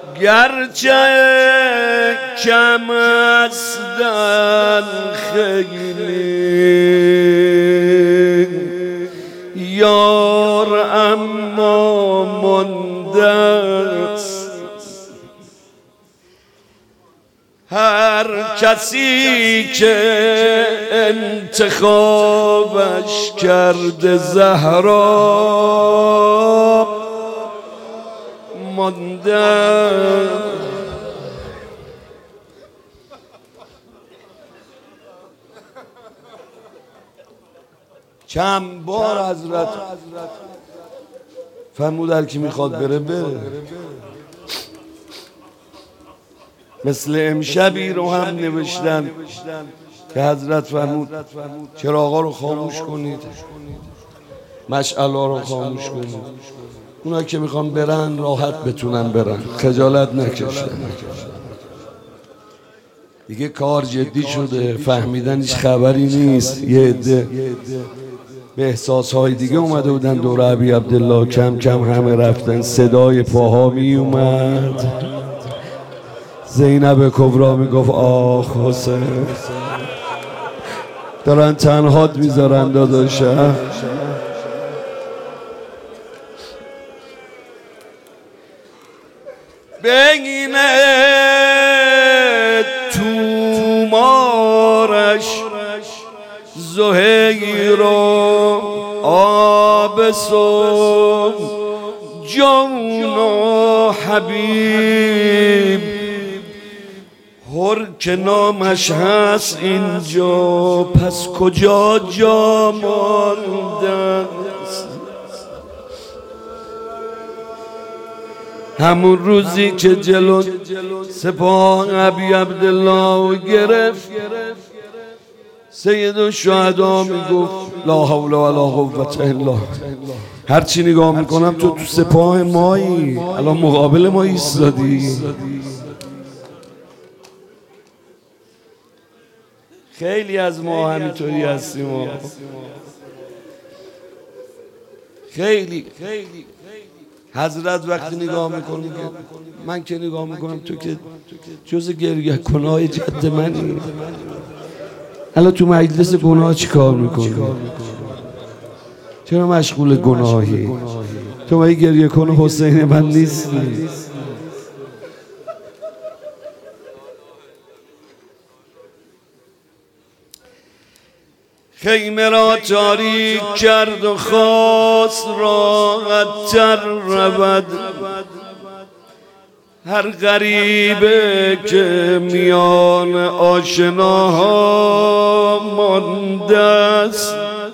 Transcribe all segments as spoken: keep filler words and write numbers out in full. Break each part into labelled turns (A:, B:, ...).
A: گرچه کم هستن خیلی یار اما مانده است. هر کسی که انتخابش کرده زهرا مانده. چند بار حضرت فرمود کی میخواد بره بره. مثل امشبی رو هم نوشتن که حضرت فرمود چراغا رو خاموش کنید، مشعلا رو خاموش کنید، اونا که میخوان برن راحت بتونن برن، خجالت نکشن. دیگه کار جدی شده، فهمیدن هیچ خبری نیست. یه عده به احساسهای دیگه اومده بودن دور ابی عبدالله، کم کم همه رفتن. صدای پاها می اومد. زینب کبرا میگفت آخ حسین، دارن تنهات میذارن داداشم. بین تومارش زهیر و آبس و جون و حبیب، هر که نامش هست اینجا پس کجا جا مانده. همون روزی که جلو سپاه ابی عبدالله گرفت، سید الشهدا میگفت لا حول ولا قوة الا. هر چی نگاه میکنم تو تو سپاه مایی، الان مقابل ما ایستادی. خیلی از ما همینطوری هستیم. خیلی حضرت وقتی نگاه میکنی، من که نگاه میکنم تو که جز گریه کنای جد منی، الان تو مجلس گناه چی کار میکنی؟ چرا مشغول گناهی؟ تو باید گریه کن حسین من نیستی. خیمه را تاریک کرد و خواست راحت تر رود. هر غریبه که میان آشناها مانده است،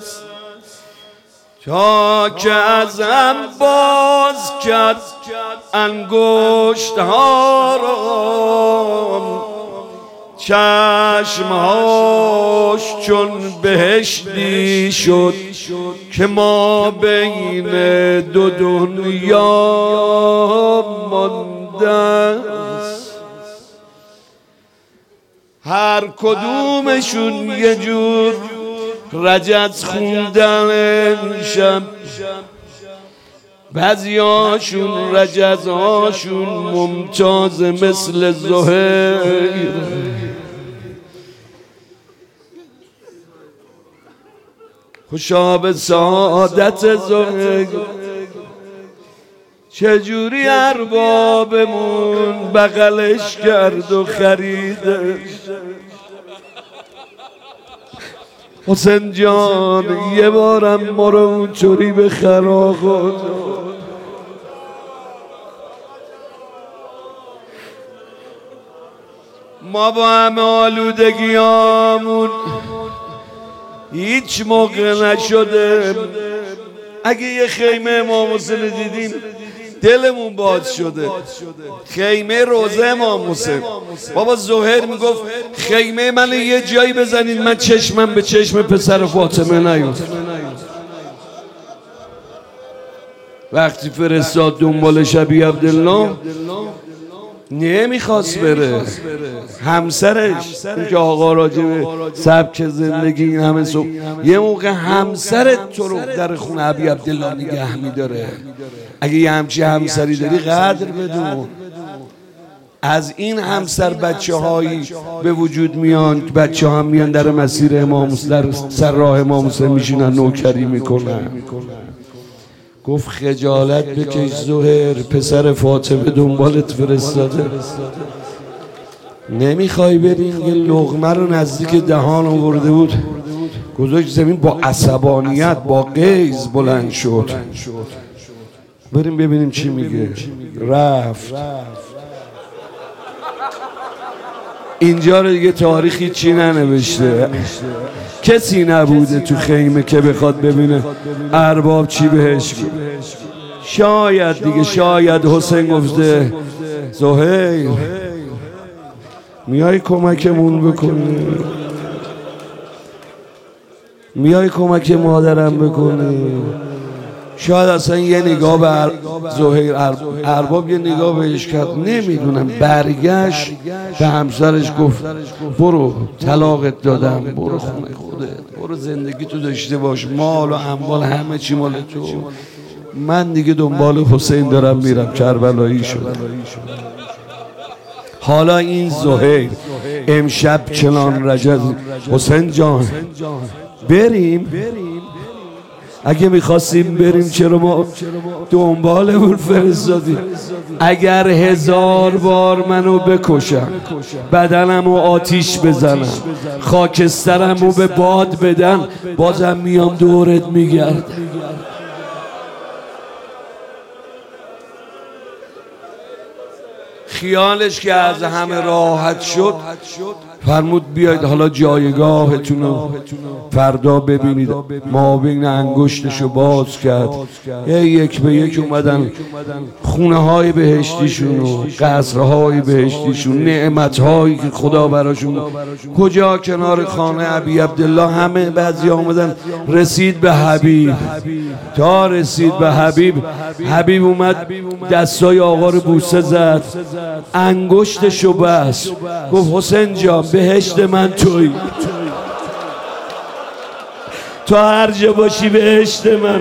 A: تا که از هم باز کرد انگشت ها را، چشمهاش چون بهشتی شد که ما بین دو دنیا مانده است. هر کدومشون یه جور رجز خوندن شب، بعضیاشون رجزهاشون ممتاز مثل زهیر. خوشا به سعادت زهیر، چجوری اربابمون بغلش کرد و خریدش. حسین جان یه بارم ما رو اونجوری به خرا خود. ما با همه آلودگیامون هیچ موقع نشده اگه یه خیمه امام حسین دیدیم دلمون باز شده. خیمه روزه امام حسین، بابا زهیر میگفت خیمه من یه جایی بزنید من چشمم به چشم پسر فاطمه نیفت. وقتی فرستاد دنبال ابی عبدالله نمیخواست بره. همسرش که آقا راجع به سبک زندگی این همه صبح، یه موقع همسرت تو رو در خونه ابی عبدالله نگه میداره. اگه یه همچی همسری داری قدر بدون. از این همسر بچه هایی به وجود میان، بچه ها هم میان در مسیر امام حسین، در سر راه امام حسین میشینن نوکری میکنن. گفت خجالت بکش زهر، پسر فاطمه دنبالت فرستاده، نمیخوای بری؟ یه لقمه رو نزدیک دهان آورده بود، گذاشت زمین، با عصبانیت با غیظ بلند شد. بریم ببینیم چی میگه. رفت. اینجا رو دیگه تاریخی چی ننوشته، کسی نبوده تو خیمه که بخواد ببینه ارباب چی بهش گفت. شاید دیگه، شاید حسین گفته زهیر میای کمکمون بکنی، میای کمک مادرم بکنی. شاید اصلا یه نگاه به زهیر ارباب یه نگاه بهش کرد، نمیدونم. برگشت به همسرش گفت برو طلاقت دادم، برو خونه خودت، برو زندگی تو داشته باش، مال و اموال همه چی مال تو، من دیگه دنبال حسین دارم میرم کربلایی شد. حالا این زهیر امشب چنان رجز حسین جان بریم، اگه میخواستیم بریم چرا ما دنبالمون فرستادیم؟ اگر هزار بار منو بکشم، بدنمو آتیش بزنم، خاکسترمو به باد بدن، بازم میام دورت میگردم. خیالش که از همه راحت شد، فرمود بیاید حالا جایگاهتون رو فردا ببینید. ما بین انگشتشو باز کرد، یک به یک اومدن خونه های بهشتیشون و قصرهای بهشتیشون، نعمت هایی که خدا براشون، کجا کنار خانه ابی عبدالله همه بعضی آمدن. رسید به حبیب، تا رسید به حبیب، حبیب اومد دستای آقا رو بوسه زد، انگشتشو بست، گفت حسین جان بهشت من تویی، تو هر جا باشی بهشت من.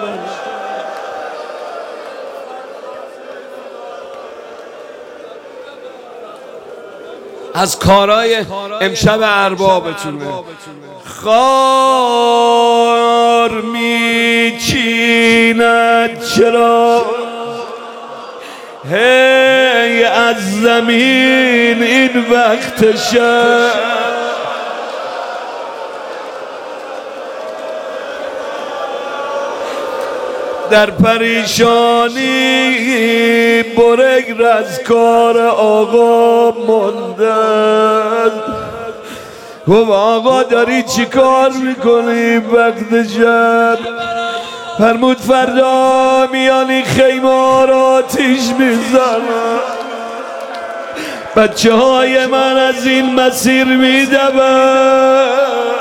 A: از کارای امشب اربابتونه. خار میچیند چرا هی از زمین این وقت شب، در پریشانی برگ از کار آقا ماندن. گفت آقا داری چی کار میکنی وقت شب؟ فرمود فردا میان این خیمه را آتیش میزنم، بچه های من از این مسیر میدوم،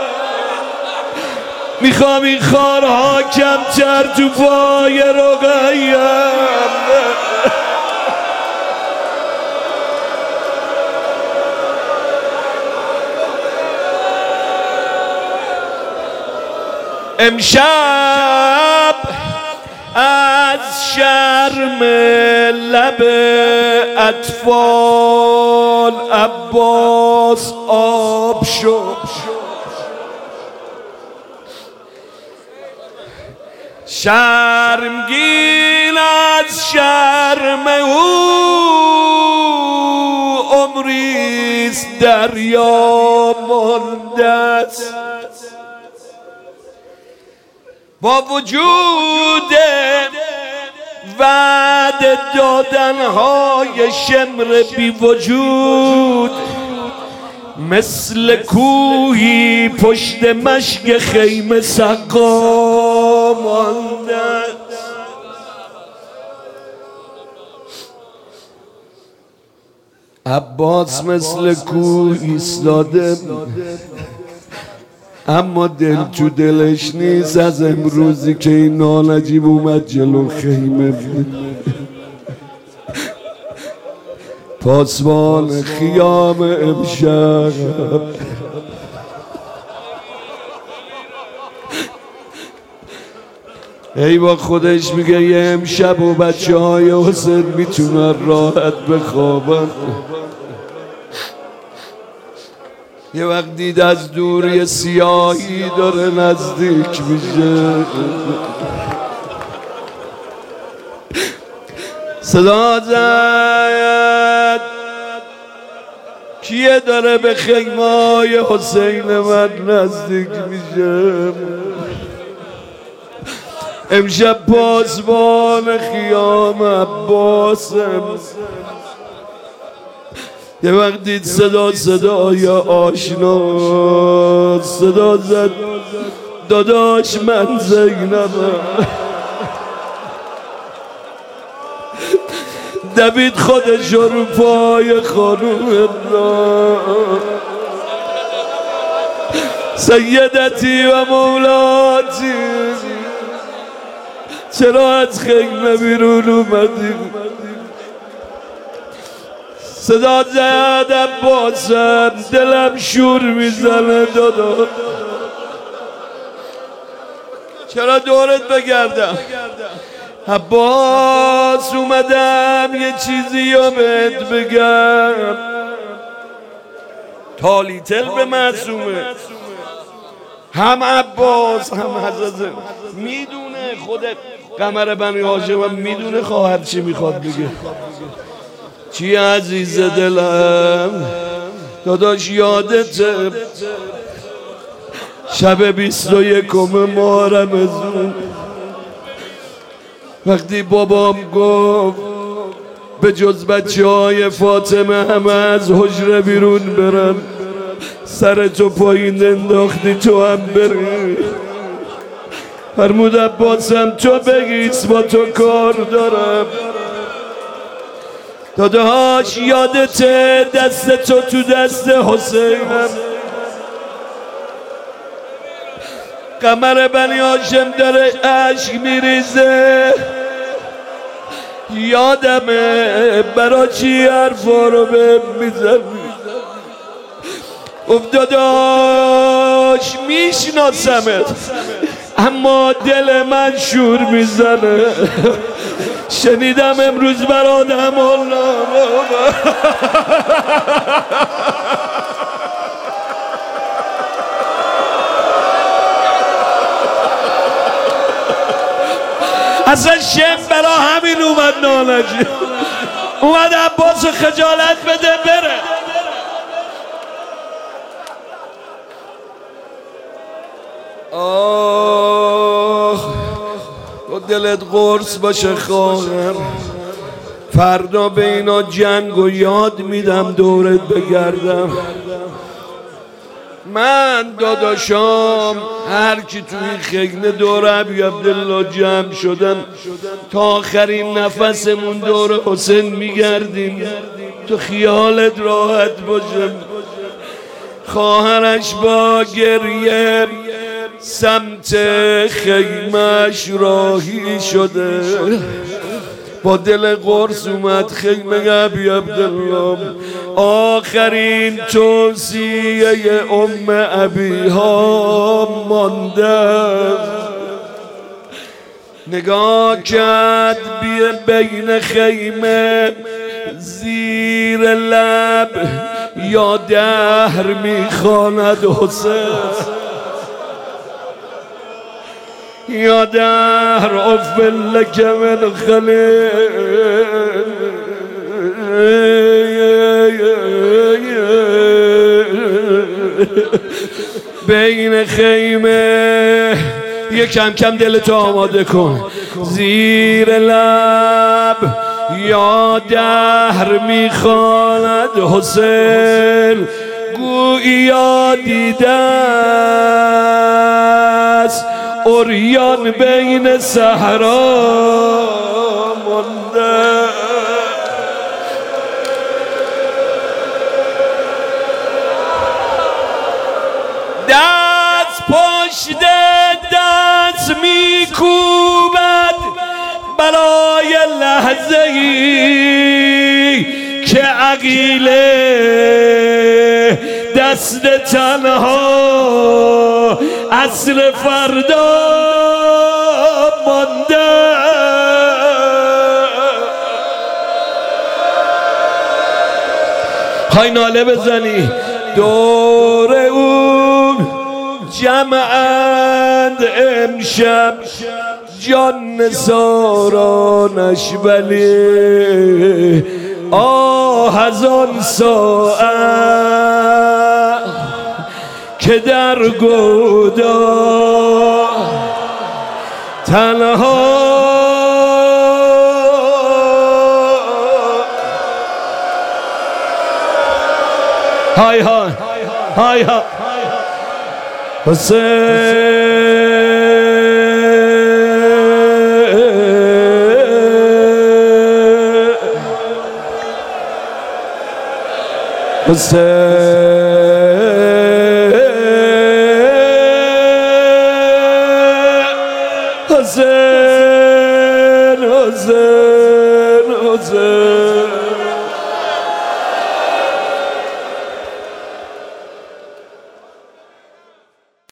A: میخوام این خارها کمتر تو پای رقیم. امشب از شرم لب اطفال عباس آب شد، شرمگین از شرم او عمریست دریا مانده است. با وجود وعده دادنهای شمر بی وجود، مثل کوهی پشت مشک خیمه سقا مانده. عباس مثل کوه ایستاده، اما دل تو دلش نیست از امروزی که این نانجیب اومد جلو خیمه. پاسبان خیام امشب ای با خودش میگه یه امشب و بچه های حسین میتونن راحت بخوابن. یه وقت دید از دور یه سیاهی داره نزدیک میشه، صدا زد کیه داره به خیمای حسین من نزدیک میشه؟ امشب پاسبان خیام عباسم. یه وقت دید صدا صدای آشنا، صدا زد داداش من زینبم. دوید خودش رو پای خانوم را، سیدتی و مولاتی چرا از خیمه بیرون اومدی؟ صدا زد عباسم دلم شور میزنه دادا، چرا دورت بگردم؟ عباس اومدم یه چیزی رو بهت بگم. تالیتل به معصومه، هم عباس هم حضرت میدونه، خود قمر بنی هاشم میدونه خواهر چی میخواد بگه. چی عزیز دلم داداش یادته شب بیست و یکم ماه رمضان وقتی بابام گفت به جز بچه های فاطمه همه از حجره بیرون برن، سر تو پایین انداختی تو هم بری. فرمود عباسم تو بگیس با تو کار دارم. داداش یادته دست تو تو دست حسینم، قمر بنی هاشم داره عشق میریزه. یادمه برا چی حرفا رو به میزنی؟ گفت داداش میشناسمت اما دل من شور میزنه. شنیدم امروز برادم الله اصلا شم برا همین اومد نالجی، اومد عباس خجالت بده بره. آه تو دلت قرص باشه خواهر، فردا به اینا جنگ و یاد میدم دورت بگردم. من داداشام هر کی تو این خیمه دور ابی عبدالله جمع شدن تا آخرین نفسمون دور حسین میگردیم. تو خیالت راحت باشه. خواهرش با گریه سمت خیمهش راهی شده، با دل قرص اومد خیمه ابی عبدالله. آخرین توصیه ام ابی ها مانده، نگاه کرد بیه بین خیمه زیر لب یا دهر میخواند حسین، یا دهر اف لک من خلیل. بین خیمه یه کم کم دلتو آماده کن، زیر لب یا دهر میخواند حسین، گویا دیده است عریان بین صحرا مانده. دست پشت دست میکوبد برای لحظه ای که عقیله دست تنها عصر فردا مانده. میخوای ناله بزنی دور او جمعند امشب جان نثارانش، ولی آه از آن ساعت که در گودا تنها های های های های حسین حسین